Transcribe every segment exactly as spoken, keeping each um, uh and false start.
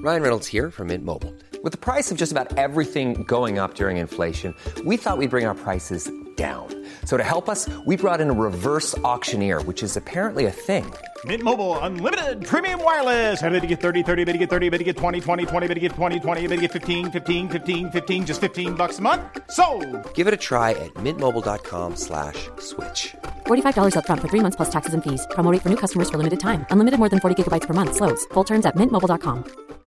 Ryan Reynolds here from Mint Mobile. With the price of just about everything going up during inflation, we thought we'd bring our prices down. So to help us, we brought in a reverse auctioneer, which is apparently a thing. Mint Mobile Unlimited Premium Wireless. How to get thirty, thirty, how to get thirty, how to get twenty, twenty, twenty, how to get twenty, twenty, how to get fifteen, fifteen, fifteen, fifteen, just fifteen bucks a month? Sold! Give it a try at mintmobile.com slash switch. forty-five dollars up front for three months plus taxes and fees. Promo rate for new customers for limited time. Unlimited more than forty gigabytes per month. Slows full terms at mint mobile dot com.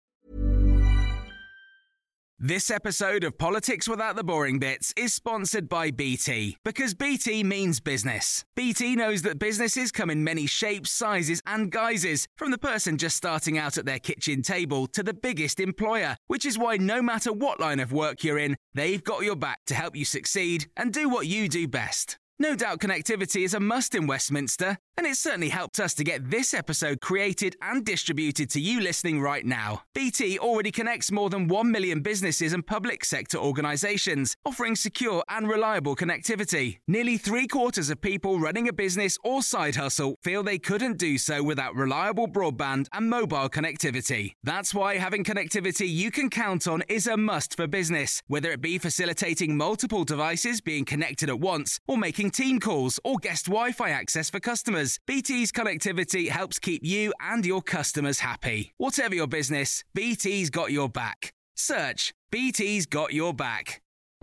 This episode of Politics Without the Boring Bits is sponsored by B T, because B T means business. B T knows that businesses come in many shapes, sizes and guises, from the person just starting out at their kitchen table to the biggest employer, which is why no matter what line of work you're in, they've got your back to help you succeed and do what you do best. No doubt connectivity is a must in Westminster, and it's certainly helped us to get this episode created and distributed to you listening right now. B T already connects more than one million businesses and public sector organisations, offering secure and reliable connectivity. Nearly three quarters of people running a business or side hustle feel they couldn't do so without reliable broadband and mobile connectivity. That's why having connectivity you can count on is a must for business, whether it be facilitating multiple devices being connected at once, or making team calls or guest Wi-Fi access for customers. B T's connectivity helps keep you and your customers happy. Whatever your business, B T's got your back. Search B T's got your back.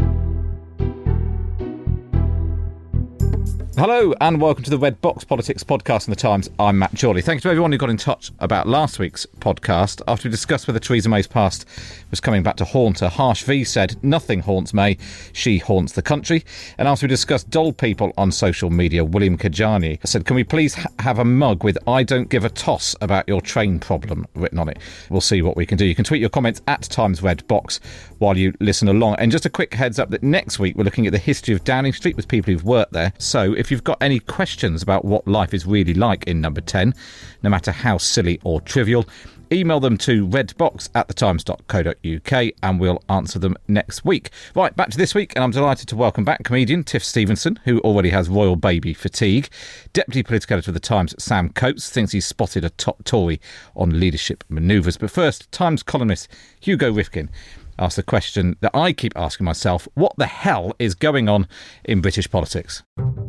Hello and welcome to the Red Box Politics podcast in the Times. I'm Matt Chorley. Thanks to everyone who got in touch about last week's podcast. After we discussed whether Theresa May's past was coming back to haunt her, Harsh V said, "Nothing haunts May, she haunts the country." And after we discussed dull people on social media, William Kajani said, "Can we please ha- have a mug with 'I don't give a toss about your train problem' written on it?" We'll see what we can do. You can tweet your comments at Times Red Box while you listen along. And just a quick heads up that next week we're looking at the history of Downing Street with people who've worked there. So if you've got any questions about what life is really like in number ten, no matter how silly or trivial, email them to redbox at thetimes dot co dot uk and we'll answer them next week. Right, back to this week, and I'm delighted to welcome back comedian Tiff Stevenson, who already has royal baby fatigue. Deputy political editor of The Times, Sam Coates, thinks he's spotted a top Tory on leadership manoeuvres. But first, Times columnist Hugo Rifkin asked the question that I keep asking myself: what the hell is going on in British politics?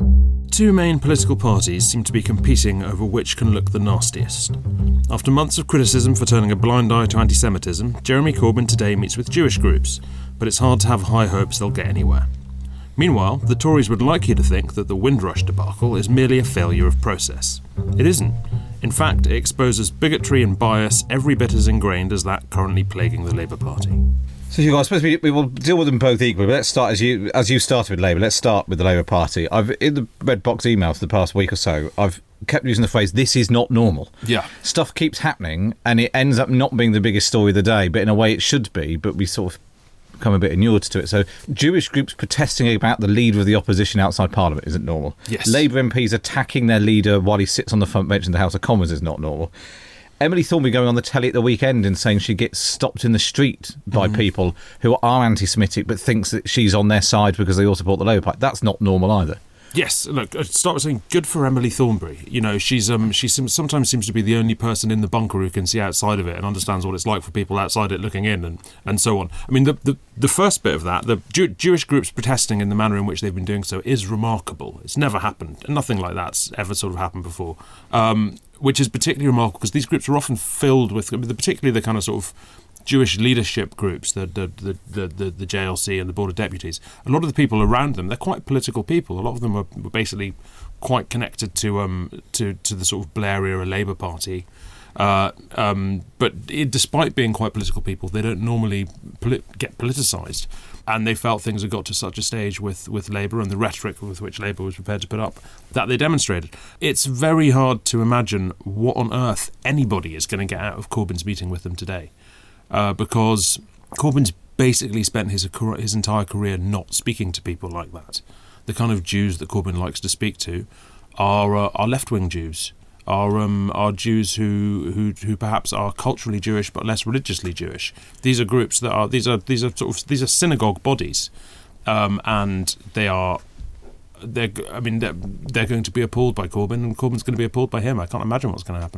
Two main political parties seem to be competing over which can look the nastiest. After months of criticism for turning a blind eye to anti-Semitism, Jeremy Corbyn today meets with Jewish groups, but it's hard to have high hopes they'll get anywhere. Meanwhile, the Tories would like you to think that the Windrush debacle is merely a failure of process. It isn't. In fact, it exposes bigotry and bias every bit as ingrained as that currently plaguing the Labour Party. So, you guys, I suppose we, we will deal with them both equally, but let's start, as you as you started with Labour, let's start with the Labour Party. I've, in the Red Box email for the past week or so, I've kept using the phrase, "this is not normal." Yeah. Stuff keeps happening, and it ends up not being the biggest story of the day, but in a way it should be, but we sort of become a bit inured to it. So, Jewish groups protesting about the leader of the opposition outside Parliament isn't normal. Yes. Labour M Ps attacking their leader while he sits on the front bench in the House of Commons is not normal. Emily Thornberry going on the telly at the weekend and saying she gets stopped in the street by mm. people who are anti-Semitic but thinks that she's on their side because they all support the Labour Party. That's not normal either. Yes, look, I'd start with saying good for Emily Thornberry. You know, she's um, she sometimes seems to be the only person in the bunker who can see outside of it and understands what it's like for people outside it looking in, and, and so on. I mean, the, the the first bit of that, the Jew- Jewish groups protesting in the manner in which they've been doing so, is remarkable. It's never happened. Nothing like that's ever sort of happened before. Um, which is particularly remarkable because these groups are often filled with, particularly the kind of sort of Jewish leadership groups, the the, the, the, the the J L C and the Board of Deputies. A lot of the people around them, they're quite political people. A lot of them are basically quite connected to um to, to the sort of Blair era Labour Party. Uh, um, but it, despite being quite political people, they don't normally polit- get politicised. And they felt things had got to such a stage with, with Labour and the rhetoric with which Labour was prepared to put up that they demonstrated. It's very hard to imagine what on earth anybody is going to get out of Corbyn's meeting with them today, uh, because Corbyn's basically spent his his entire career not speaking to people like that. The kind of Jews that Corbyn likes to speak to are uh, are left-wing Jews. Are um, are Jews who, who who perhaps are culturally Jewish but less religiously Jewish. These are groups that are these are these are sort of these are synagogue bodies, um, and they are they're I mean they're, they're going to be appalled by Corbyn, and Corbyn's going to be appalled by him. I can't imagine what's going to happen.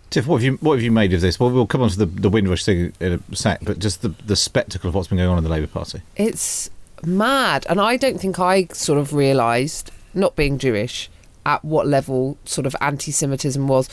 Tiff, what have you what have you made of this? Well, we'll come on to the, the Windrush thing in a sec, but just the, the spectacle of what's been going on in the Labour Party. It's mad, and I don't think I sort of realised, not being Jewish, at what level sort of anti-Semitism was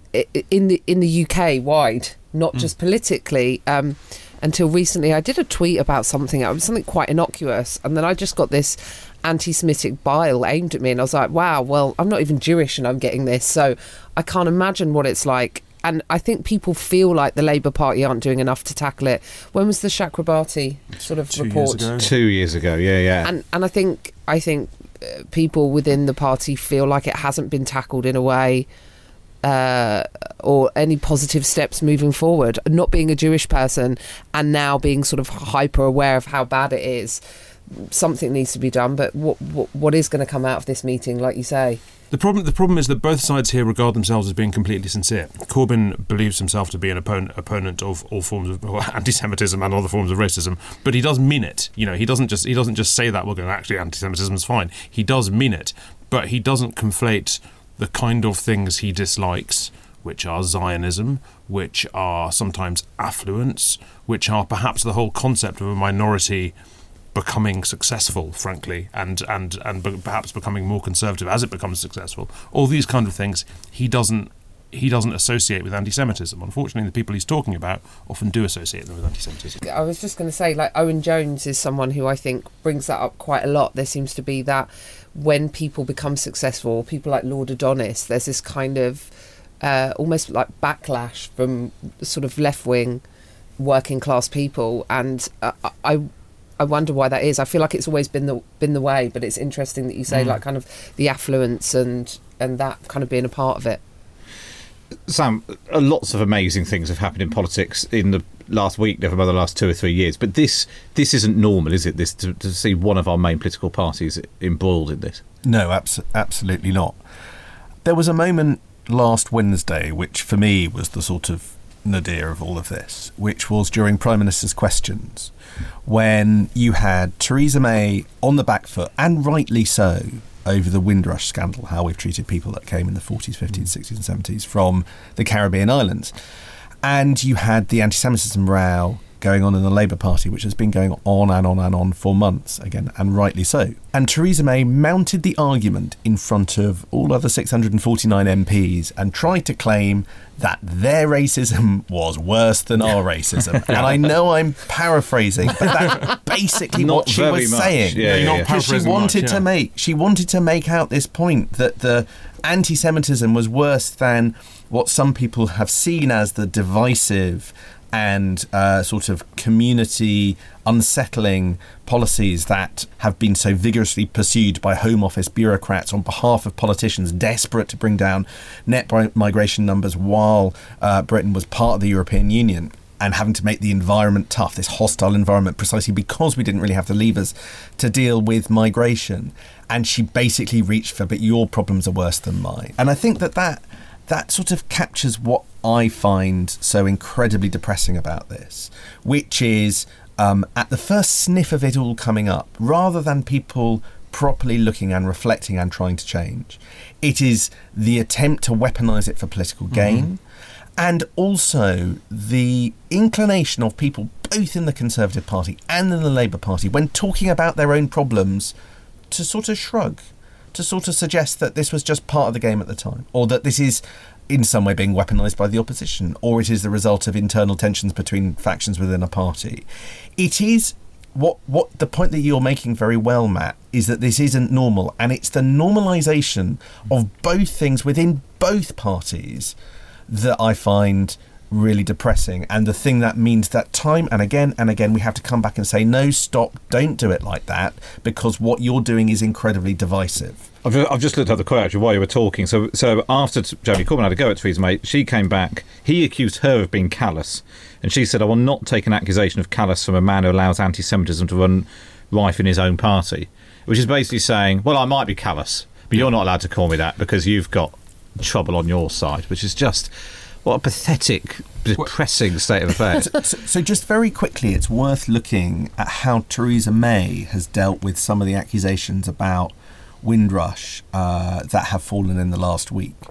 in the in the U K wide, not mm. just politically. Um, until recently, I did a tweet about something, it was something quite innocuous, and then I just got this anti-Semitic bile aimed at me, and I was like, wow, well, I'm not even Jewish and I'm getting this, so I can't imagine what it's like. And I think people feel like the Labour Party aren't doing enough to tackle it. When was the Chakrabarti sort of Two report? Years ago. Two years ago, yeah, yeah. And and I think I think uh, people within the party feel like it hasn't been tackled in a way, uh, or any positive steps moving forward. Not being a Jewish person and now being sort of hyper aware of how bad it is, something needs to be done. But what what, what is going to come out of this meeting, like you say? The problem, the problem is that both sides here regard themselves as being completely sincere. Corbyn believes himself to be an opponent, opponent of all forms of well, anti-Semitism and other forms of racism, but he does mean it. You know, he doesn't just he doesn't just say that. Well, going actually anti-Semitism is fine. He does mean it, but he doesn't conflate the kind of things he dislikes, which are Zionism, which are sometimes affluence, which are perhaps the whole concept of a minority becoming successful, frankly, and and and be- perhaps becoming more conservative as it becomes successful. All these kind of things he doesn't he doesn't associate with anti-Semitism. Unfortunately, the people he's talking about often do associate them with anti-Semitism. I was just going to say, like, Owen Jones is someone who I think brings that up quite a lot. There seems to be that when people become successful, people like Lord Adonis, there's this kind of uh, almost like backlash from sort of left-wing working class people, and uh, I I wonder why that is. I feel like it's always been the been the way, but it's interesting that you say mm. like kind of the affluence and and that kind of being a part of it. Sam, uh, lots of amazing things have happened in politics in the last week, never mind the last two or three years. But this this isn't normal, is it? This to, to see one of our main political parties embroiled in this. No, abs- absolutely not. There was a moment last Wednesday, which for me was the sort of nadir of all of this, which was during Prime Minister's questions, when you had Theresa May on the back foot, and rightly so, over the Windrush scandal, how we've treated people that came in the forties, fifties, sixties and seventies from the Caribbean islands. And you had the anti-Semitism row going on in the Labour Party, which has been going on and on and on for months, again, and rightly so. And Theresa May mounted the argument in front of all other six hundred forty-nine M Ps and tried to claim that their racism was worse than our racism. And I know I'm paraphrasing, but that's basically Not what she was much. saying. Yeah, yeah, yeah. Because she wanted much, yeah. to make she wanted to make out this point that the anti-Semitism was worse than what some people have seen as the divisive and uh, sort of community unsettling policies that have been so vigorously pursued by Home Office bureaucrats on behalf of politicians desperate to bring down net migration numbers while uh, Britain was part of the European Union, and having to make the environment tough, this hostile environment, precisely because we didn't really have the levers to deal with migration. And she basically reached for, but your problems are worse than mine. And I think that that that sort of captures what I find so incredibly depressing about this, which is um, at the first sniff of it all coming up, rather than people properly looking and reflecting and trying to change, it is the attempt to weaponise it for political gain. Mm-hmm. And also the inclination of people, both in the Conservative Party and in the Labour Party, when talking about their own problems, to sort of shrug, to sort of suggest that this was just part of the game at the time, or that this is in some way being weaponised by the opposition, or it is the result of internal tensions between factions within a party. It is what what the point that you're making very well, Matt, is that this isn't normal, and it's the normalisation of both things within both parties that I find really depressing, and the thing that means that time and again and again we have to come back and say, no, stop, don't do it like that, because what you're doing is incredibly divisive. I've, I've just looked at the quote actually while you were talking. So, so after Jeremy Corbyn had a go at Theresa May, she came back. He accused her of being callous, and she said, "I will not take an accusation of callous from a man who allows anti-Semitism to run rife in his own party," which is basically saying, well, I might be callous, but you're not allowed to call me that because you've got trouble on your side, which is just what a pathetic, depressing state of affairs. so, so just very quickly, it's worth looking at how Theresa May has dealt with some of the accusations about Windrush uh, that have fallen in the last week.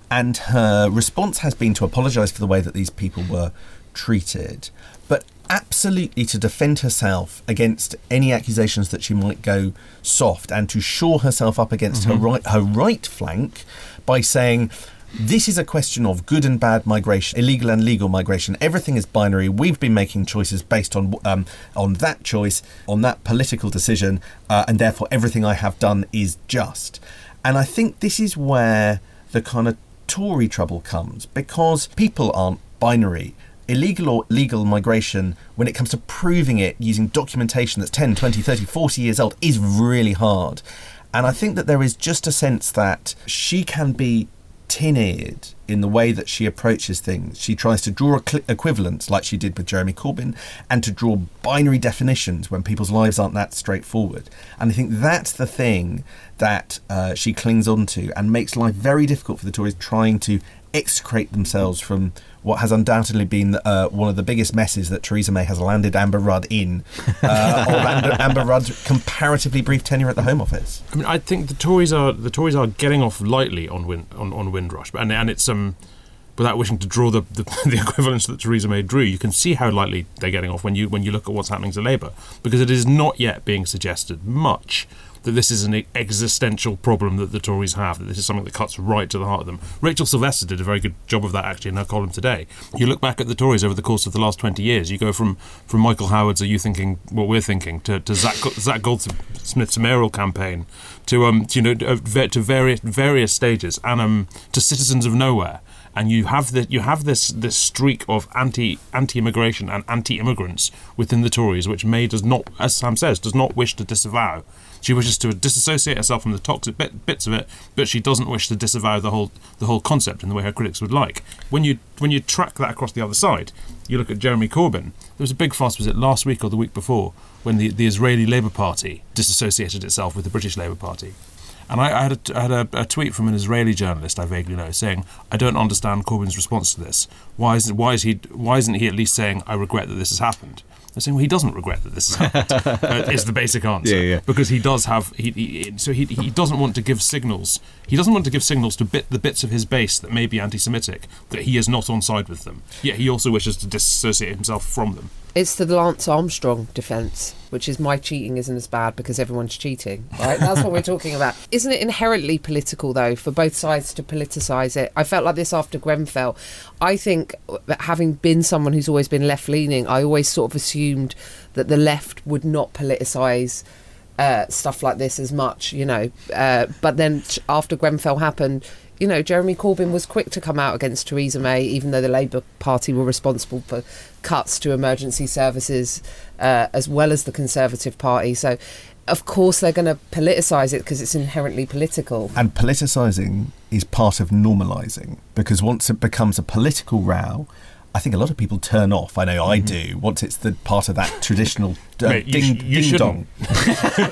And her response has been to apologise for the way that these people were treated, but absolutely to defend herself against any accusations that she might go soft, and to shore herself up against mm-hmm. her right her right flank by saying, this is a question of good and bad migration, illegal and legal migration. Everything is binary. We've been making choices based on um, on that choice, on that political decision, uh, and therefore everything I have done is just. And I think this is where the kind of Tory trouble comes, because people aren't binary. Illegal or legal migration, when it comes to proving it using documentation that's ten, twenty, thirty, forty years old, is really hard. And I think that there is just a sense that she can be tin-eared in the way that she approaches things. She tries to draw cl- equivalents, like she did with Jeremy Corbyn, and to draw binary definitions when people's lives aren't that straightforward. And I think that's the thing that uh, she clings on to and makes life very difficult for the Tories trying to extricate themselves from what has undoubtedly been uh, one of the biggest messes that Theresa May has landed Amber Rudd in, uh, or Amber, Amber Rudd's comparatively brief tenure at the Home Office. I mean, I think the Tories are the Tories are getting off lightly on Win, on, on Windrush, and and it's um without wishing to draw the, the the equivalence that Theresa May drew, you can see how lightly they're getting off when you when you look at what's happening to Labour, because it is not yet being suggested much that this is an existential problem that the Tories have, that this is something that cuts right to the heart of them. Rachel Sylvester did a very good job of that, actually, in her column today. You look back at the Tories over the course of the last twenty years, you go from, from Michael Howard's Are You Thinking What We're Thinking, to, to Zach, Zach Goldsmith's mayoral campaign, to um to, you know to various various stages, and um to Citizens of Nowhere. And you have the, you have this this streak of anti anti immigration and anti immigrants within the Tories, which May does not, as Sam says, does not wish to disavow. She wishes to disassociate herself from the toxic bit, bits of it, but she doesn't wish to disavow the whole the whole concept in the way her critics would like. When you when you track that across the other side, you look at Jeremy Corbyn. There was a big fuss, was it last week or the week before, when the, the Israeli Labour Party disassociated itself with the British Labour Party. And I, I had, a, I had a, a tweet from an Israeli journalist I vaguely know saying, "I don't understand Corbyn's response to this. Why is why is he why isn't he at least saying, I regret that this has happened?" They're saying, well, he doesn't regret that this has happened. uh, is the basic answer. Yeah, yeah. Because he does have, he, he, so he he doesn't want to give signals. He doesn't want to give signals to bit the bits of his base that may be anti-Semitic that he is not on side with them. Yet he also wishes to disassociate himself from them. It's the Lance Armstrong defence, which is my cheating isn't as bad because everyone's cheating, right? That's what we're talking about. Isn't it inherently political, though, for both sides to politicise it? I felt like this after Grenfell. I think, having been someone who's always been left-leaning, I always sort of assumed that the left would not politicise uh, stuff like this as much, you know. Uh, but then after Grenfell happened, you know, Jeremy Corbyn was quick to come out against Theresa May, even though the Labour Party were responsible for cuts to emergency services, uh, as well as the Conservative Party. So, of course, they're going to politicise it because it's inherently political. And politicising is part of normalising, because once it becomes a political row, I think a lot of people turn off. I know mm-hmm. I do. Once it's the part of that traditional uh, Mate, ding, you sh- you ding dong. no,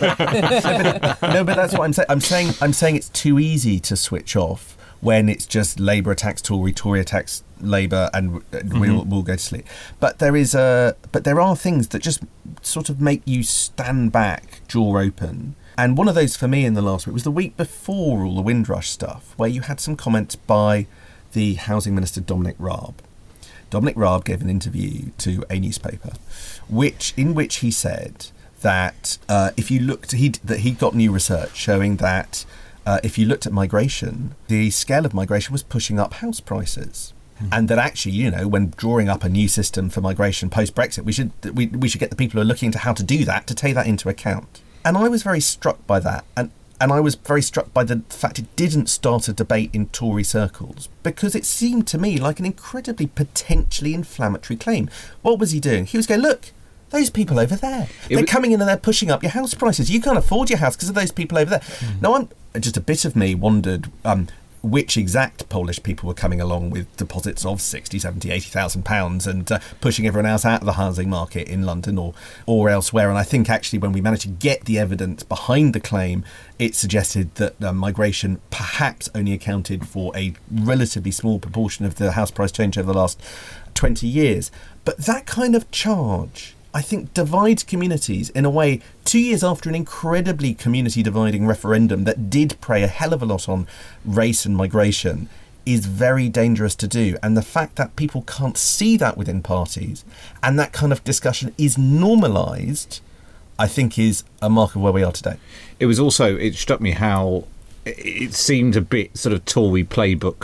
but, no, but that's what I'm saying. I'm saying I'm saying it's too easy to switch off when it's just Labour attacks Tory, Tory attacks Labour, and mm-hmm. we'll we'll go to sleep. But there is a but there are things that just sort of make you stand back, jaw open. And one of those for me in the last week was the week before all the Windrush stuff, where you had some comments by the Housing Minister Dominic Raab. Dominic Raab gave an interview to a newspaper, which in which he said that uh, if you looked, he that he got new research showing that uh, if you looked at migration, the scale of migration was pushing up house prices, mm. and that actually, you know, when drawing up a new system for migration post Brexit, we should we we should get the people who are looking into how to do that to take that into account. And I was very struck by that, and. And I was very struck by the fact it didn't start a debate in Tory circles, because it seemed to me like an incredibly potentially inflammatory claim. What was he doing? He was going, look, those people over there, it they're was- coming in and they're pushing up your house prices. You can't afford your house because of those people over there. Mm. Now, I'm, just a bit of me wondered um, which exact Polish people were coming along with deposits of sixty, seventy, eighty thousand pounds and uh, pushing everyone else out of the housing market in London or or elsewhere. And I think actually when we managed to get the evidence behind the claim, it suggested that uh, migration perhaps only accounted for a relatively small proportion of the house price change over the last twenty years. But that kind of charge, I think, divides communities in a way. Two years after an incredibly community dividing referendum that did prey a hell of a lot on race and migration, is very dangerous to do. And the fact that people can't see that within parties and that kind of discussion is normalised, I think is a mark of where we are today. It was also, it struck me how it seemed a bit sort of Tory playbook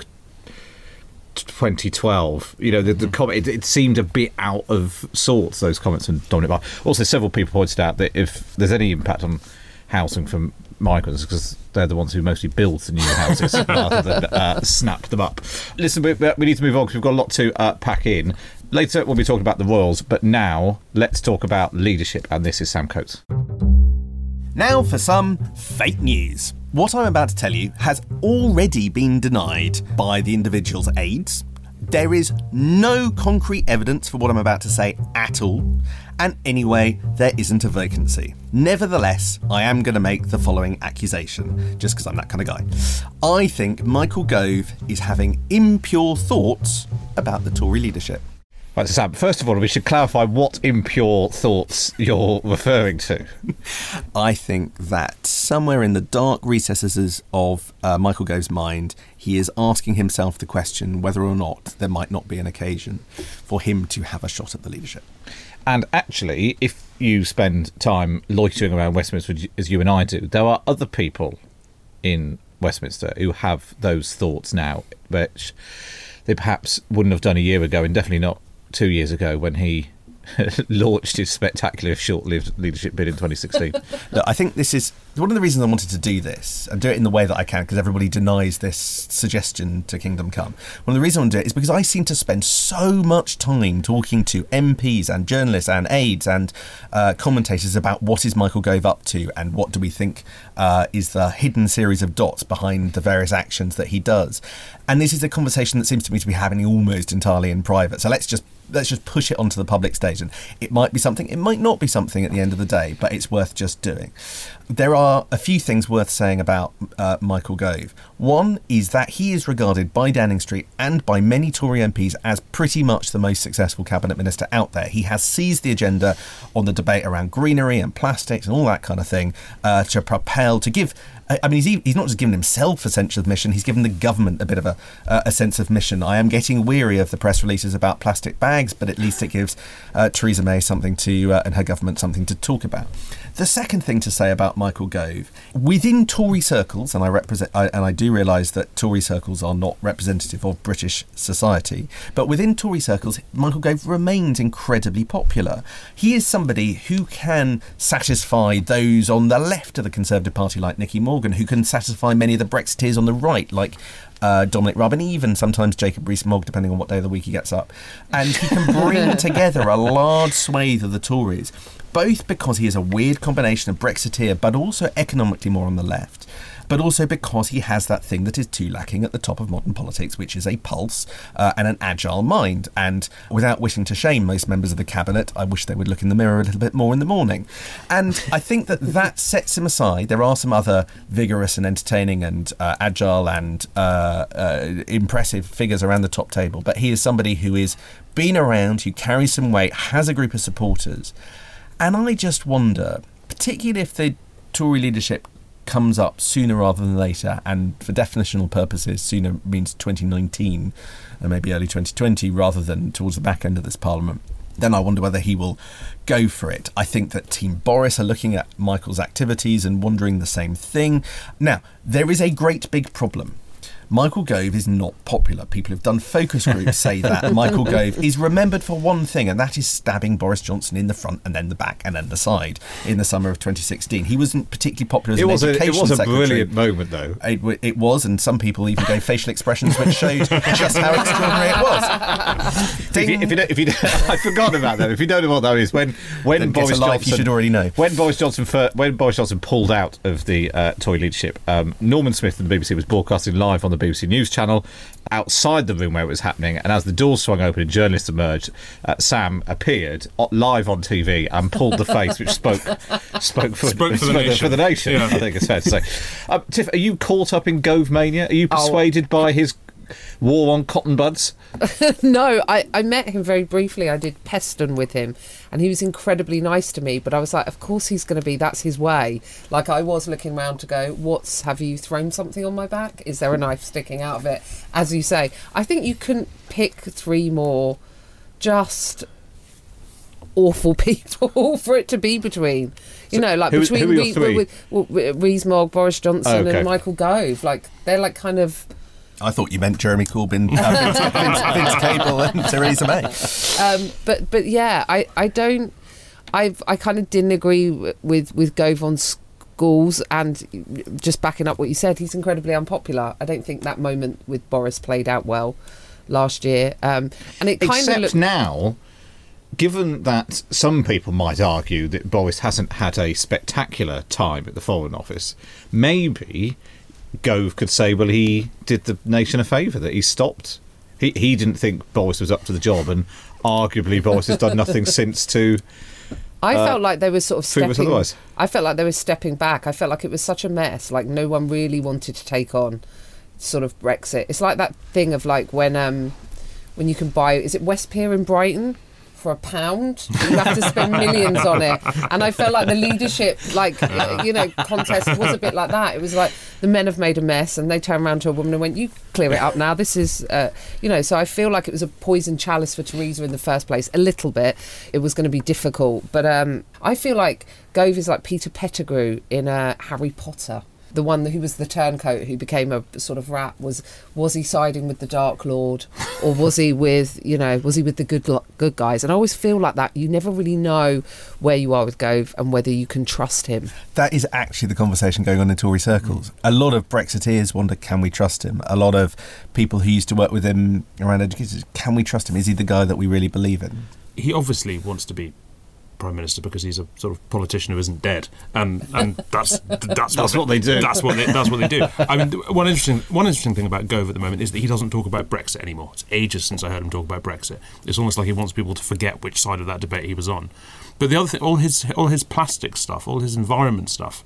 twenty twelve. You know, the, the comment, it, it seemed a bit out of sorts, those comments from Dominic Barr. Also, several people pointed out that if there's any impact on housing from migrants, because they're the ones who mostly build the new houses rather than uh, snap them up. Listen, we, we need to move on because we've got a lot to uh, pack in. Later we'll be talking about the Royals, but now let's talk about leadership, and this is Sam Coates. Now for some fake news. What I'm about to tell you has already been denied by the individual's aides. There is no concrete evidence for what I'm about to say at all, and anyway, there isn't a vacancy. Nevertheless, I am going to make the following accusation, just because I'm that kind of guy. I think Michael Gove is having impure thoughts about the Tory leadership. Right, so Sam, first of all, we should clarify what impure thoughts you're referring to. I think that somewhere in the dark recesses of uh, Michael Gove's mind, he is asking himself the question whether or not there might not be an occasion for him to have a shot at the leadership. And actually, if you spend time loitering around Westminster, as you and I do, there are other people in Westminster who have those thoughts now, which they perhaps wouldn't have done a year ago, and definitely not two years ago when he launched his spectacular short-lived leadership bid in twenty sixteen. Look, I think this is one of the reasons I wanted to do this and do it in the way that I can, because everybody denies this suggestion to Kingdom Come. One of the reasons I want to do it is because I seem to spend so much time talking to M Ps and journalists and aides and uh, commentators about what is Michael Gove up to and what do we think uh, is the hidden series of dots behind the various actions that he does. And this is a conversation that seems to me to be happening almost entirely in private. So let's just let's just push it onto the public stage. And it might be something, it might not be something at the end of the day, but it's worth just doing. There are a few things worth saying about uh, Michael Gove. One is that he is regarded by Downing Street and by many Tory M Ps as pretty much the most successful cabinet minister out there. He has seized the agenda on the debate around greenery and plastics and all that kind of thing uh, to propel, to give... I mean, he's, he's not just given himself a sense of mission, he's given the government a bit of a, uh, a sense of mission. I am getting weary of the press releases about plastic bags, but at least it gives uh, Theresa May something to, uh, and her government something to talk about. The second thing to say about Michael Gove, within Tory circles, and I represent, I, and I do realise that Tory circles are not representative of British society, but within Tory circles, Michael Gove remains incredibly popular. He is somebody who can satisfy those on the left of the Conservative Party, like Nicky Morgan, who can satisfy many of the Brexiteers on the right, like uh, Dominic Raab, and even sometimes Jacob Rees-Mogg, depending on what day of the week he gets up. And he can bring together a large swathe of the Tories, both because he is a weird combination of Brexiteer, but also economically more on the left, but also because he has that thing that is too lacking at the top of modern politics, which is a pulse uh, and an agile mind. And without wishing to shame most members of the cabinet, I wish they would look in the mirror a little bit more in the morning. And I think that that sets him aside. There are some other vigorous and entertaining and uh, agile and uh, uh, impressive figures around the top table, but he is somebody who is been around, who carries some weight, has a group of supporters. And I just wonder, particularly if the Tory leadership comes up sooner rather than later, and for definitional purposes, sooner means twenty nineteen and maybe early twenty twenty rather than towards the back end of this parliament, then I wonder whether he will go for it. I think that Team Boris are looking at Michael's activities and wondering the same thing. Now, there is a great big problem. Michael Gove is not popular. People who've done focus groups say that Michael Gove is remembered for one thing, and that is stabbing Boris Johnson in the front and then the back and then the side in the summer of twenty sixteen. He wasn't particularly popular as it an was education a, It was a secretary. brilliant moment, though. It, it was, and some people even gave facial expressions which showed just how extraordinary it was. If you, if you don't, if you don't, I forgot about that. If you don't know what that is, when when then Boris get a life Johnson, you should already know. When Boris Johnson fir- when Boris Johnson pulled out of the uh, Tory leadership, um, Norman Smith and the B B C was broadcasting live on the B B C News channel outside the room where it was happening, and as the doors swung open and journalists emerged, uh, Sam appeared live on T V and pulled the face which spoke spoke for, spoke for, the, nation. for the nation. Yeah. I think it's fair to say. Um, Tiff, are you caught up in Gove mania? Are you persuaded oh. by his war on cotton buds? No, I, I met him very briefly. I did Peston with him, and he was incredibly nice to me. But I was like, of course he's going to be. That's his way. Like, I was looking around to go, what's, have you thrown something on my back? Is there a knife sticking out of it? As you say, I think you couldn't pick three more just awful people for it to be between. You know, like who, between who are your three? Re- with, with, Rees-Mogg, Boris Johnson, Oh, okay. and Michael Gove. Like, they're like kind of. I thought you meant Jeremy Corbyn, uh, Vince, Vince, Vince Cable, and Theresa May. Um, but but yeah, I, I don't. I've I kind of didn't agree with with Gove on schools, and just backing up what you said, he's incredibly unpopular. I don't think that moment with Boris played out well last year, um, and it kind Except of looked now. Given that some people might argue that Boris hasn't had a spectacular time at the Foreign Office, maybe Gove could say, well, he did the nation a favour, that he stopped. He he didn't think Boris was up to the job, and arguably Boris has done nothing since to... I uh, felt like they were sort of prove us stepping. otherwise. I felt like they were stepping back. I felt like it was such a mess. Like no one really wanted to take on sort of Brexit. It's like that thing of like when um when you can buy, is it West Pier in Brighton? For a pound, you have to spend millions on it. And I felt like the leadership, like, uh, you know, contest was a bit like that. It was like the men have made a mess, and they turned around to a woman and went, you clear it up now. This is, uh, you know, so I feel like it was a poison chalice for Theresa in the first place. A little bit. It was going to be difficult. But um, I feel like Gove is like Peter Pettigrew in uh, Harry Potter. The one who was the turncoat who became a sort of rat, was was he siding with the Dark Lord, or was he with, you know, was he with the good good guys? And I always feel like that. You never really know where you are with Gove and whether you can trust him. That is actually the conversation going on in Tory circles. A lot of Brexiteers wonder, can we trust him? A lot of people who used to work with him around education, can we trust him? Is he the guy that we really believe in? He obviously wants to be Prime Minister because he's a sort of politician who isn't dead, and and that's that's, That's what they do. That's what they, that's what they do. I mean, one interesting one interesting thing about Gove at the moment is that he doesn't talk about Brexit anymore. It's ages since I heard him talk about Brexit. It's almost like he wants people to forget which side of that debate he was on. But the other thing, all his all his plastic stuff, all his environment stuff,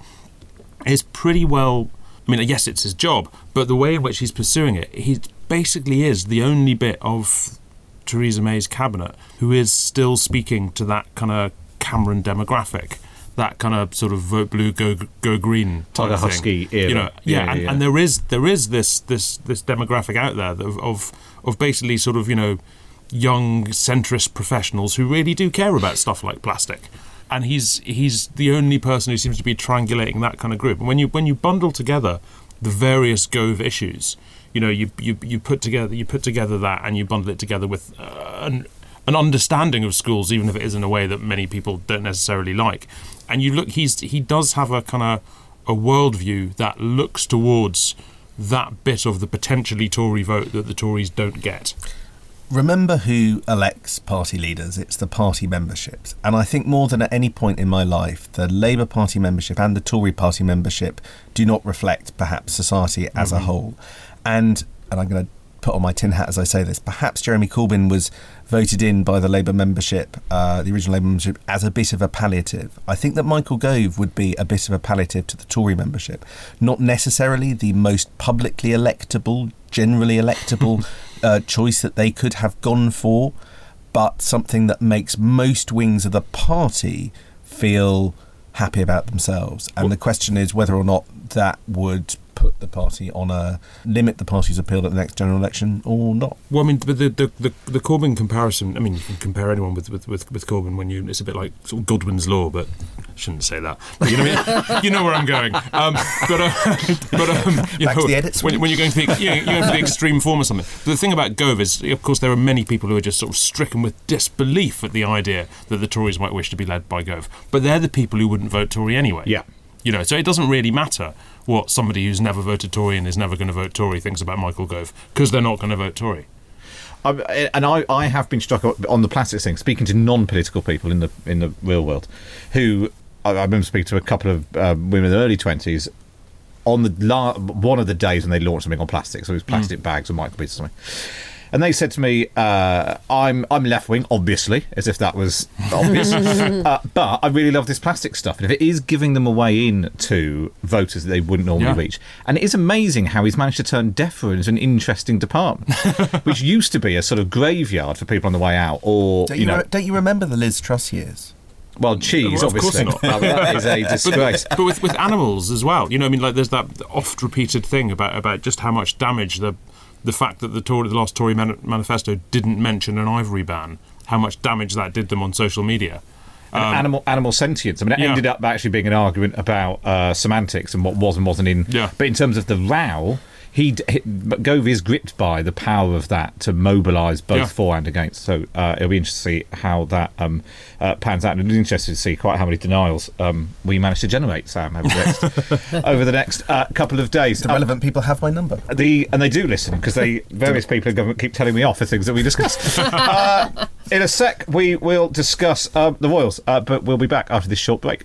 is pretty well. I mean, yes, it's his job, but the way in which he's pursuing it, he basically is the only bit of Theresa May's cabinet who is still speaking to that kind of Cameron demographic, that kind of sort of vote blue, go go green type Like a thing. Husky era. You know, yeah, Yeah, and, yeah. and there is there is this this this demographic out there of, of of basically sort of, you know, young centrist professionals who really do care about stuff like plastic. And he's he's the only person who seems to be triangulating that kind of group. And when you when you bundle together the various Gove issues, you know, you you, you put together you put together that, and you bundle it together with uh, an an understanding of schools, even if it is in a way that many people don't necessarily like. And you look, he's he does have a kind of a worldview that looks towards that bit of the potentially Tory vote that the Tories don't get. Remember who elects party leaders? It's the party memberships. And I think more than at any point in my life, the Labour Party membership and the Tory Party membership do not reflect perhaps society as mm-hmm. a whole. And and I'm going to put on my tin hat as I say this, perhaps Jeremy Corbyn was voted in by the Labour membership, uh, the original Labour membership, as a bit of a palliative. I think that Michael Gove would be a bit of a palliative to the Tory membership. Not necessarily the most publicly electable, generally electable uh, choice that they could have gone for, but something that makes most wings of the party feel happy about themselves. And well, the question is whether or not that would put the party on a limit the party's appeal at the next general election or not. Well, I mean, the the the, the, the Corbyn comparison. I mean, you can compare anyone with, with, with, with Corbyn when you. It's a bit like sort of Godwin's law, but I shouldn't say that. But you know, what I mean? You know where I'm going. Um, but uh, but um, you Back know, to the edits. when, when you're going for the you know, you're going for the extreme form or something. But the thing about Gove is, of course, there are many people who are just sort of stricken with disbelief at the idea that the Tories might wish to be led by Gove. But they're the people who wouldn't vote Tory anyway. Yeah. You know, so it doesn't really matter what somebody who's never voted Tory and is never going to vote Tory thinks about Michael Gove, because they're not going to vote Tory. I, and I, I have been struck on the plastics thing, speaking to non-political people in the in the real world, who I, I remember speaking to a couple of uh, women in their early twenties on the la- one of the days when they launched something on plastic, so it was plastic mm. bags or microbeads or something. And they said to me, uh, I'm I'm left-wing, obviously, as if that was obvious. uh, but I really love this plastic stuff. And if it is giving them a way in to voters that they wouldn't normally Yeah. reach. And it is amazing how he's managed to turn DEFRA into an interesting department, which used to be a sort of graveyard for people on the way out. Or, Don't you you, know, re- don't you remember the Liz Truss years? well, cheese, Well, of course obviously. not. Well, that is a disgrace. But, but with, with animals as well, you know, I mean, like there's that oft-repeated thing about, about just how much damage the the fact that the Tory, the last Tory man- manifesto didn't mention an ivory ban, how much damage that did them on social media. And Um, animal animal sentience. I mean, it yeah. ended up actually being an argument about uh, semantics and what was and wasn't in. Yeah. But in terms of the row, he, he but Gove is gripped by the power of that to mobilise both Yeah. for and against. So uh, it'll be interesting to see how that um, uh, pans out. And it'll be interesting to see quite how many denials um, we manage to generate, Sam, over the next, over the next uh, couple of days. The relevant people have my number. The and they do listen because they various people in government keep telling me off for things that we discuss. uh, in a sec, we will discuss uh, the Royals, uh, but we'll be back after this short break.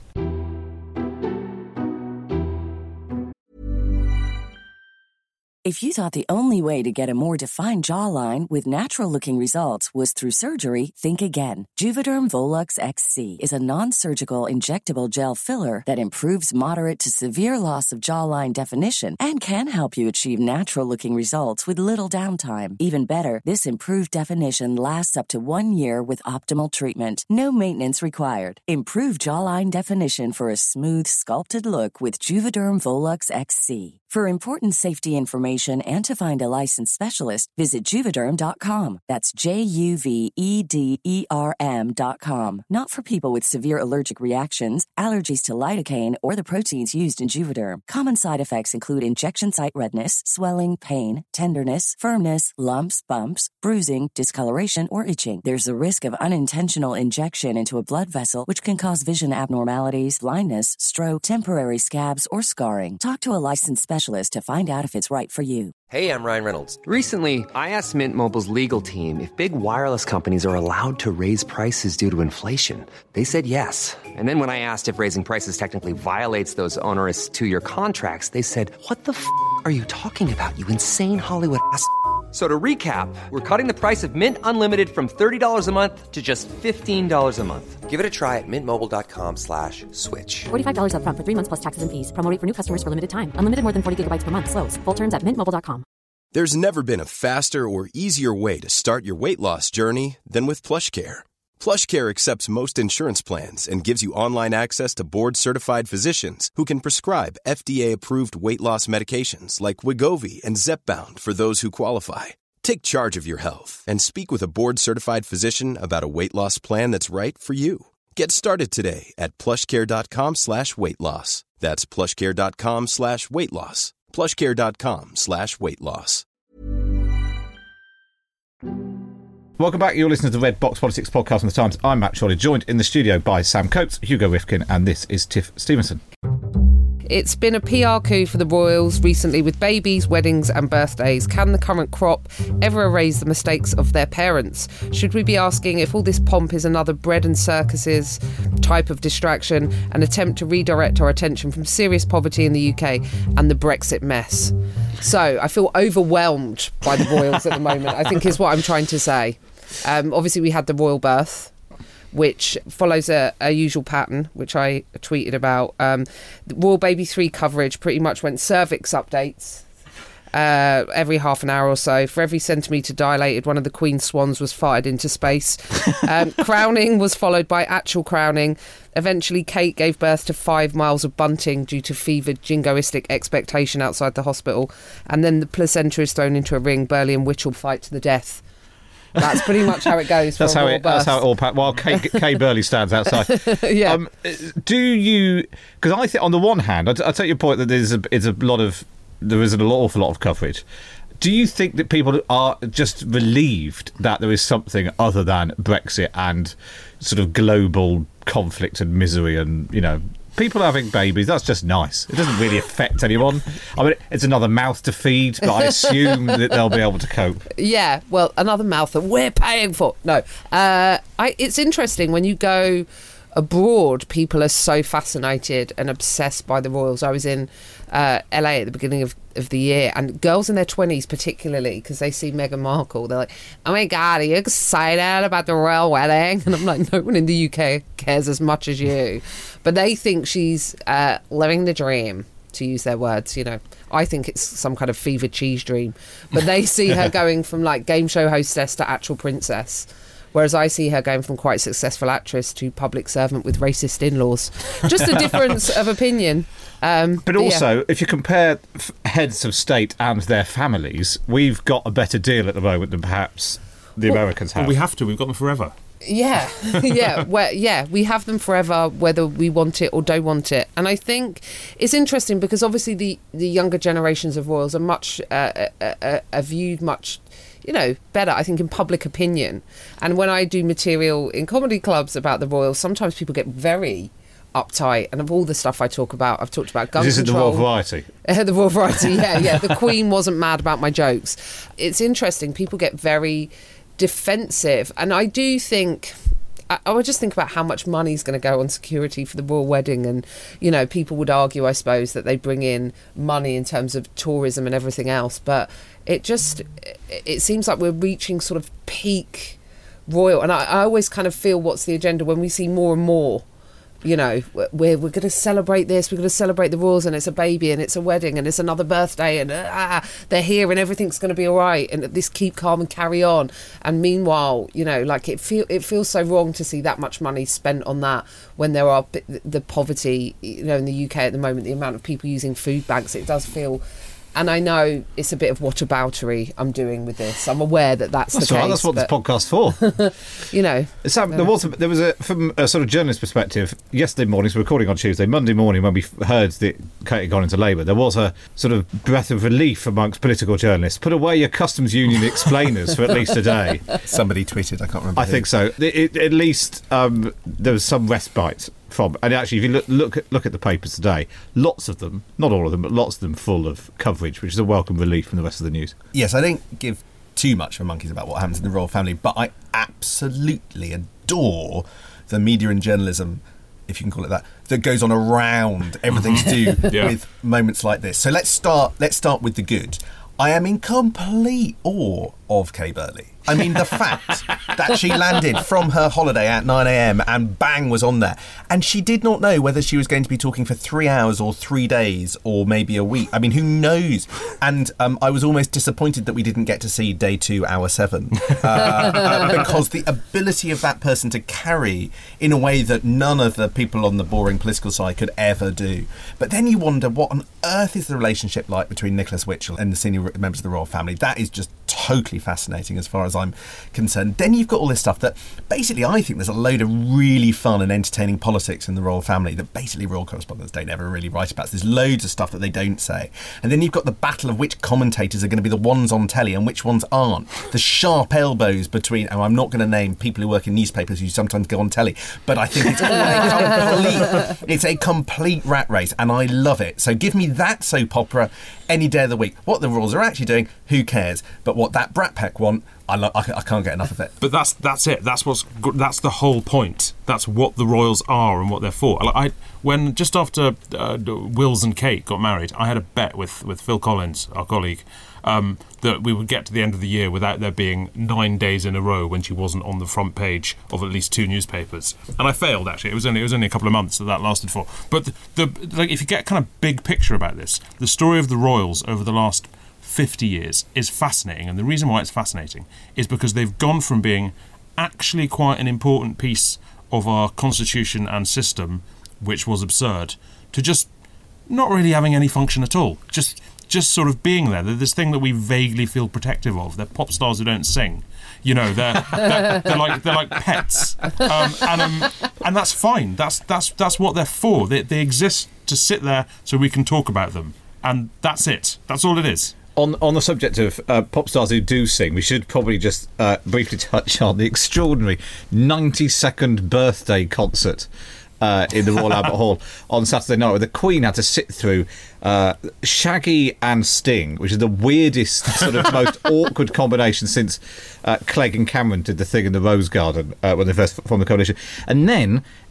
If you thought the only way to get a more defined jawline with natural-looking results was through surgery, think again. Juvederm Volux X C is a non-surgical injectable gel filler that improves moderate to severe loss of jawline definition and can help you achieve natural-looking results with little downtime. Even better, this improved definition lasts up to one year with optimal treatment. No maintenance required. Improve jawline definition for a smooth, sculpted look with Juvederm Volux X C. For important safety information and to find a licensed specialist, visit Juvederm dot com. That's J U V E D E R M dot com. Not for people with severe allergic reactions, allergies to lidocaine, or the proteins used in Juvederm. Common side effects include injection site redness, swelling, pain, tenderness, firmness, lumps, bumps, bruising, discoloration, or itching. There's a risk of unintentional injection into a blood vessel, which can cause vision abnormalities, blindness, stroke, temporary scabs, or scarring. Talk to a licensed specialist to find out if it's right for you. Hey, I'm Ryan Reynolds. Recently, I asked Mint Mobile's legal team if big wireless companies are allowed to raise prices due to inflation. They said yes. And then when I asked if raising prices technically violates those onerous two-year contracts, they said, what the f*** are you talking about, you insane Hollywood ass f- So to recap, we're cutting the price of Mint Unlimited from thirty dollars a month to just fifteen dollars a month. Give it a try at mintmobile.com slash switch. forty-five dollars up front for three months plus taxes and fees. Promo rate for new customers for limited time. Unlimited more than forty gigabytes per month. Slows full terms at mint mobile dot com. There's never been a faster or easier way to start your weight loss journey than with PlushCare. PlushCare accepts most insurance plans and gives you online access to board-certified physicians who can prescribe F D A-approved weight loss medications like Wegovy and Zepbound for those who qualify. Take charge of your health and speak with a board-certified physician about a weight loss plan that's right for you. Get started today at plushcare.com slash weight loss. That's plushcare.com slash weight loss. plushcare.com slash weight loss. Welcome back. You're listening to the Red Box Politics podcast from The Times. I'm Matt Chorley, joined in the studio by Sam Coates, Hugo Rifkin, and this is Tiff Stevenson. It's been a P R coup for the Royals recently with babies, weddings and birthdays. Can the current crop ever erase the mistakes of their parents? Should we be asking if all this pomp is another bread and circuses type of distraction, an attempt to redirect our attention from serious poverty in the U K and the Brexit mess? So I feel overwhelmed by the Royals at the moment, I think is what I'm trying to say. Um, obviously we had the royal birth, which follows a, a usual pattern, which I tweeted about. Um, the Royal Baby three coverage pretty much went cervix updates uh, every half an hour or so. For every centimetre dilated, one of the Queen's swans was fired into space. Um, crowning was followed by actual crowning. Eventually, Kate gave birth to five miles of bunting due to fevered jingoistic expectation outside the hospital. And then the placenta is thrown into a ring. Burley and Whittle fight to the death. That's pretty much how it goes. That's for how a it. That's birth. how it all. Pa- while Kay, Kay Burley stands outside. Yeah. Um, do you? Because I think on the one hand, I, I take your point that there's a, it's a lot of there is an awful lot of coverage. Do you think that people are just relieved that there is something other than Brexit and sort of global conflict and misery and, you know, people having babies? That's just nice. It doesn't really affect anyone. I mean, it's another mouth to feed, but I assume that they'll be able to cope. Yeah, well, another mouth that we're paying for. No, uh, I, it's interesting when you go abroad, people are so fascinated and obsessed by the Royals. I was in uh, L A at the beginning of of the year, and girls in their twenties particularly, because they see Meghan Markle, they're like, oh my God, are you excited about the royal wedding? And I'm like, no one in the U K cares as much as you. But they think she's uh, living the dream, to use their words, you know. I think it's some kind of fevered cheese dream. But they see her going from like game show hostess to actual princess. Whereas I see her going from quite successful actress to public servant with racist in-laws. Just a difference of opinion. Um, but also, yeah. if you compare f- heads of state and their families, we've got a better deal at the moment than perhaps the well, Americans have. Well, we have to. We've got them forever. Yeah, yeah, where, yeah. We have them forever, whether we want it or don't want it. And I think it's interesting because obviously the, the younger generations of royals are much uh, uh, uh, are viewed much, you know, better, I think, in public opinion. And when I do material in comedy clubs about the royals, sometimes people get very uptight. And of all the stuff I talk about, I've talked about gun Is this control. the Royal Variety? Uh, the Royal Variety, yeah, yeah. The Queen wasn't mad about my jokes. It's interesting. People get very defensive. And I do think... I, I would just think about how much money is going to go on security for the royal wedding, and you know, people would argue, I suppose, that they bring in money in terms of tourism and everything else, but it just it seems like we're reaching sort of peak royal, and I, I always kind of feel what's the agenda when we see more and more, you know, we're, we're going to celebrate this, we're going to celebrate the royals, and it's a baby and it's a wedding and it's another birthday, and ah, they're here and everything's going to be all right, and this keep calm and carry on. And meanwhile, you know, like it feel it feels so wrong to see that much money spent on that when there are the poverty, you know, in the U K at the moment, the amount of people using food banks, it does feel... And I know it's a bit of whataboutery I'm doing with this. I'm aware that that's, that's the right, case. That's what this podcast's for. You know. Sam, there was a, there was a from a sort of journalist perspective. Yesterday morning, so we're recording on Tuesday. Monday morning, when we heard that Kate had gone into Labour, there was a sort of breath of relief amongst political journalists. Put away your customs union explainers for at least a day. Somebody tweeted. I can't remember. I who. think so. It, it, at least um, there was some respite. From, and actually, if you look, look at look at the papers today, lots of them, not all of them, but lots of them full of coverage, which is a welcome relief from the rest of the news. Yes, I don't give too much for monkeys about what happens in the royal family, but I absolutely adore the media and journalism, if you can call it that, that goes on around everything to do yeah. with moments like this. So let's start. Let's start with the good. I am in complete awe of Kay Burley. I mean, the fact that she landed from her holiday at nine a.m. and bang was on there. And she did not know whether she was going to be talking for three hours or three days or maybe a week. I mean, who knows? And um, I was almost disappointed that we didn't get to see day two, hour seven. Uh, uh, because the ability of that person to carry in a way that none of the people on the boring political side could ever do. But then you wonder, what on earth is the relationship like between Nicholas Witchell and the senior members of the royal family? That is just totally fascinating as far as I'm concerned. Then you've got all this stuff that basically I think there's a load of really fun and entertaining politics in the royal family that basically royal correspondents don't ever really write about. So there's loads of stuff that they don't say. And then you've got the battle of which commentators are going to be the ones on telly and which ones aren't. The sharp elbows between, oh, I'm not going to name people who work in newspapers who sometimes go on telly, but I think it's all a complete, it's a complete rat race, and I love it. So give me that soap opera any day of the week. What the royals are actually doing, who cares? But what that Brat Pack want, I, lo- I, I can't get enough of it. But that's that's it. That's what's that's the whole point. That's what the royals are and what they're for. I, when just after uh, Wills and Kate got married, I had a bet with, with Phil Collins, our colleague, um, that we would get to the end of the year without there being nine days in a row when she wasn't on the front page of at least two newspapers. And I failed, actually. It was only it was only a couple of months that that lasted for. But the, the like, if you get kind of big picture about this, the story of the royals over the last fifty years is fascinating, and the reason why it's fascinating is because they've gone from being actually quite an important piece of our constitution and system, which was absurd, to just not really having any function at all. Just just sort of being there. They're this thing that we vaguely feel protective of. They're pop stars who don't sing. You know, they're they're, they're like they're like pets, um, and um, and that's fine. That's that's that's what they're for. They they exist to sit there so we can talk about them, and that's it. That's all it is. On on the subject of uh, pop stars who do sing, we should probably just uh, briefly touch on the extraordinary ninety-second birthday concert uh, in the Royal Albert Hall on Saturday night, where the Queen had to sit through uh, Shaggy and Sting, which is the weirdest, sort of most awkward combination since uh, Clegg and Cameron did the thing in the Rose Garden uh, when they first formed the coalition. And then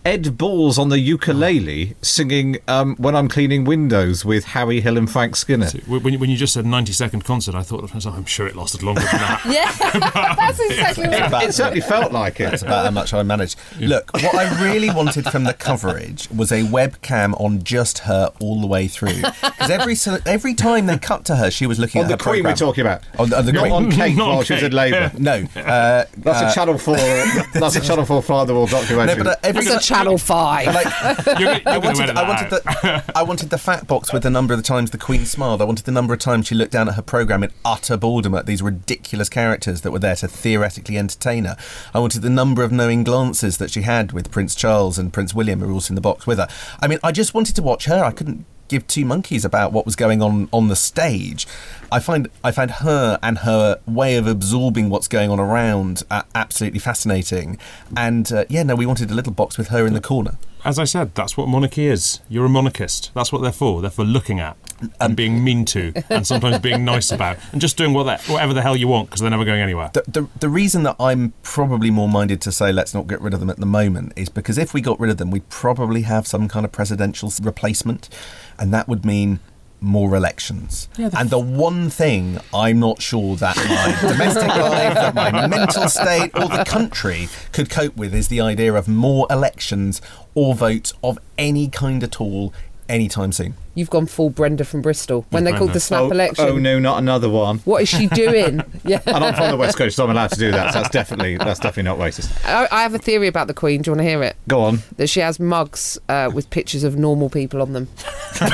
Ed Balls on the ukulele singing um, When I'm Cleaning Windows with Howie Hill and Frank Skinner. So, when, you, when you just said ninety second concert, I thought, I'm sure it lasted longer than that. Yeah, that's exactly what it, it certainly felt like it. That's about how much I managed. Yeah. Look, what I really wanted from the coverage was a webcam on just her all the way through. Because every every time they cut to her, she was looking on at the her Queen programme. we're talking about. On the, on the Not Queen. on Kate Not while on she was Kate. in Labour. No. Uh, that's uh, a Channel four That's a Channel four Fly the Wall documentary. No, but, uh, every It's a Channel five. Like, You're, you're I, going to wanted, edit I, that wanted out. the, I wanted the fat box with the number of the times the Queen smiled. I wanted the number of times she looked down at her programme in utter boredom at these ridiculous characters that were there to theoretically entertain her. I wanted the number of knowing glances that she had with Prince Charles and Prince William, who were also in the box with her. I mean, I just wanted to watch her. I couldn't give two monkeys about what was going on on the stage. I find I find her and her way of absorbing what's going on around uh, absolutely fascinating. And uh, yeah, no, we wanted a little box with her in the corner. As I said, that's what monarchy is. You're a monarchist. That's what they're for. They're for looking at and being mean to and sometimes being nice about and just doing what whatever the hell you want because they're never going anywhere. The, the, the reason that I'm probably more minded to say let's not get rid of them at the moment is because if we got rid of them, we'd probably have some kind of presidential replacement, and that would mean more elections. Yeah, and the one thing I'm not sure that my domestic life, that my mental state or the country could cope with is the idea of more elections or votes of any kind at all anytime soon. You've gone full Brenda from Bristol. When they called the snap oh, election. Oh no, not another one. What is she doing? Yeah. And I'm from the West Coast, so I'm allowed to do that. So that's definitely that's definitely not racist. I, I have a theory about the Queen. Do you want to hear it? Go on. That she has mugs uh, with pictures of normal people on them. Well,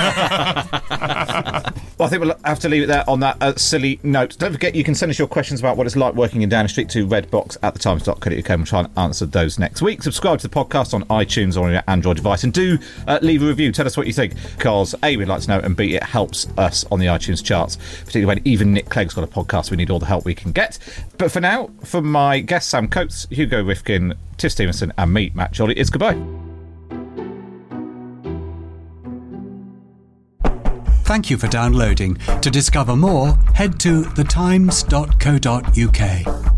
I think we'll have to leave it there on that uh, silly note. Don't forget, you can send us your questions about what it's like working in Downing Street to redbox at the times dot co dot uk, and we'll try and answer those next week. Subscribe to the podcast on iTunes or on your Android device, and do uh, leave a review. Tell us what you think, because A, we'd like to know, and B, it helps us on the iTunes charts, particularly when even Nick Clegg's got a podcast. We need all the help we can get. But for now, from my guests Sam Coates, Hugo Rifkin, Tiff Stevenson, and me, Matt Chorley, it's goodbye. Thank you for downloading. To discover more, head to the times dot co dot uk.